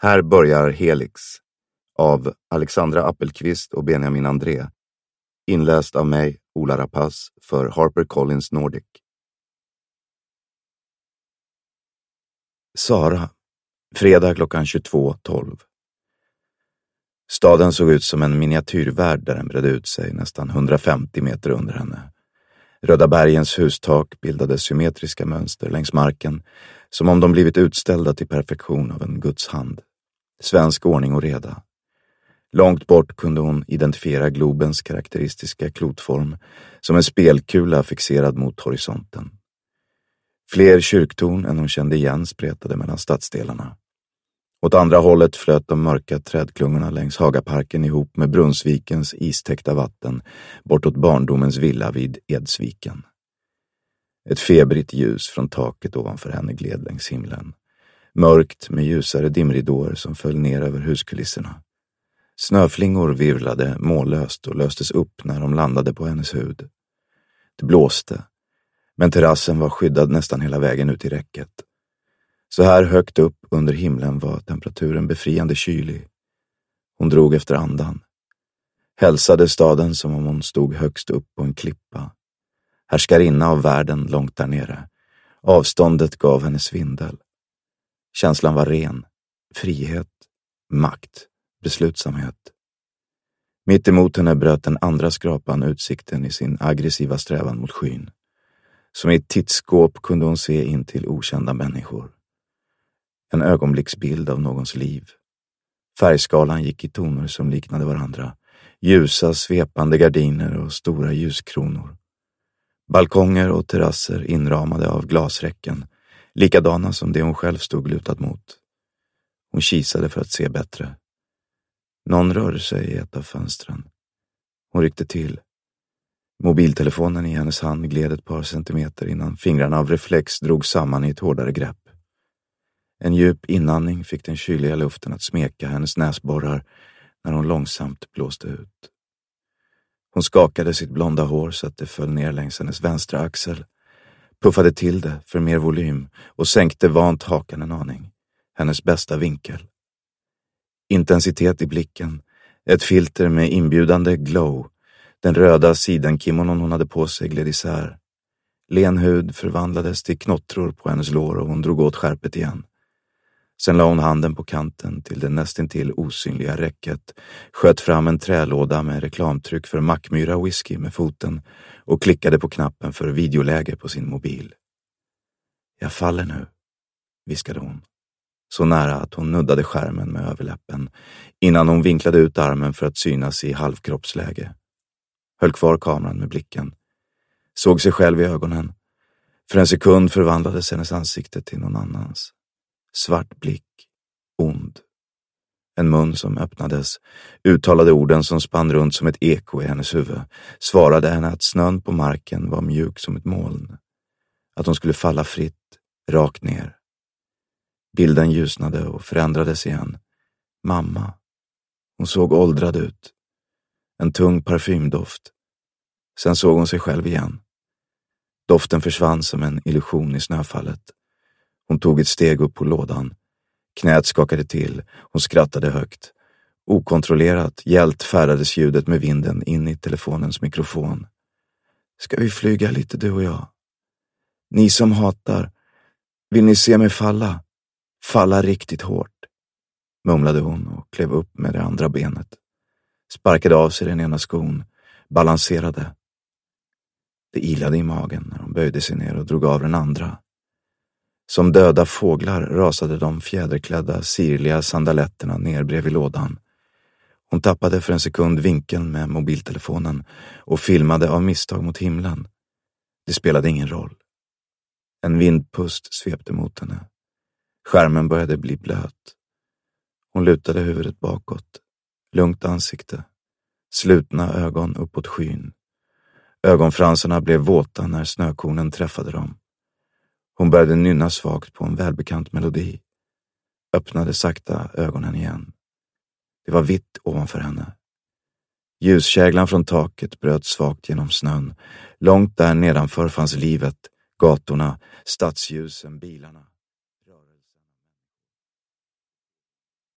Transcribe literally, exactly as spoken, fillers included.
Här börjar Helix av Alexandra Appelqvist och Benjamin André. Inläst av mig, Ola Rapace, för HarperCollins Nordic. Sara, fredag klockan tjugotvå tolv. Staden såg ut som en miniatyrvärld där den bredde ut sig nästan hundrafemtio meter under henne. Röda bergens hustak bildade symmetriska mönster längs marken, som om de blivit utställda till perfektion av en Guds hand. Svensk ordning och reda. Långt bort kunde hon identifiera globens karaktäristiska klotform som en spelkula fixerad mot horisonten. Fler kyrktorn än hon kände igen spretade mellan stadsdelarna. Åt andra hållet flöt de mörka trädklungorna längs Hagaparken ihop med Brunnsvikens istäckta vatten bortåt barndomens villa vid Edsviken. Ett febrigt ljus från taket ovanför henne gled längs himlen. Mörkt med ljusare dimridåer som föll ner över huskulisserna. Snöflingor virvlade mållöst och löstes upp när de landade på hennes hud. Det blåste, men terrassen var skyddad nästan hela vägen ut i räcket. Så här högt upp under himlen var temperaturen befriande kylig. Hon drog efter andan. Hälsade staden som om hon stod högst upp på en klippa. Härskarinna av världen långt där nere. Avståndet gav henne svindel. Känslan var ren. Frihet, makt, beslutsamhet. Mitt emot henne bröt den andra skrapan utsikten i sin aggressiva strävan mot skyn. Som i ett tittskåp kunde hon se in till okända människor. En ögonblicksbild av någons liv. Färgskalan gick i toner som liknade varandra. Ljusa, svepande gardiner och stora ljuskronor. Balkonger och terrasser inramade av glasräcken, likadana som det hon själv stod lutad mot. Hon kisade för att se bättre. Någon rörde sig i ett av fönstren. Hon ryckte till. Mobiltelefonen i hennes hand gled ett par centimeter innan fingrarna av reflex drog samman i ett hårdare grepp. En djup inandning fick den kyliga luften att smeka hennes näsborrar när hon långsamt blåste ut. Hon skakade sitt blonda hår så att det föll ner längs hennes vänstra axel, puffade till det för mer volym och sänkte vant hakan en aning, hennes bästa vinkel. Intensitet i blicken, ett filter med inbjudande glow, den röda sidenkimonon hon hade på sig gled isär. Len hud förvandlades till knottror på hennes lår och hon drog åt skärpet igen. Sen la hon handen på kanten till det nästintill osynliga räcket, sköt fram en trälåda med reklamtryck för Mackmyra whisky med foten och klickade på knappen för videoläge på sin mobil. Jag faller nu, viskade hon. Så nära att hon nuddade skärmen med överläppen innan hon vinklade ut armen för att synas i halvkroppsläge. Höll kvar kameran med blicken. Såg sig själv i ögonen. För en sekund förvandlades hennes ansikte till någon annans. Svart blick, ond. En mun som öppnades, uttalade orden som spann runt som ett eko i hennes huvud, svarade henne att snön på marken var mjuk som ett moln. Att hon skulle falla fritt, rakt ner. Bilden ljusnade och förändrades igen. Mamma. Hon såg åldrad ut. En tung parfymdoft. Sen såg hon sig själv igen. Doften försvann som en illusion i snöfallet. Hon tog ett steg upp på lådan. Knät skakade till. Hon skrattade högt. Okontrollerat hjält färdades ljudet med vinden in i telefonens mikrofon. Ska vi flyga lite du och jag? Ni som hatar. Vill ni se mig falla? Falla riktigt hårt. Mumlade hon och klev upp med det andra benet. Sparkade av sig den ena skon. Balanserade. Det ilade i magen när hon böjde sig ner och drog av den andra. Som döda fåglar rasade de fjäderklädda, sirliga sandaletterna ner bredvid lådan. Hon tappade för en sekund vinkeln med mobiltelefonen och filmade av misstag mot himlen. Det spelade ingen roll. En vindpust svepte mot henne. Skärmen började bli blöt. Hon lutade huvudet bakåt. Lugnt ansikte. Slutna ögon uppåt skyn. Ögonfransarna blev våta när snökornen träffade dem. Hon började nynna svagt på en välbekant melodi. Öppnade sakta ögonen igen. Det var vitt ovanför henne. Ljuskäglan från taket bröt svagt genom snön. Långt där nedanför fanns livet, gatorna, stadsljusen, bilarna.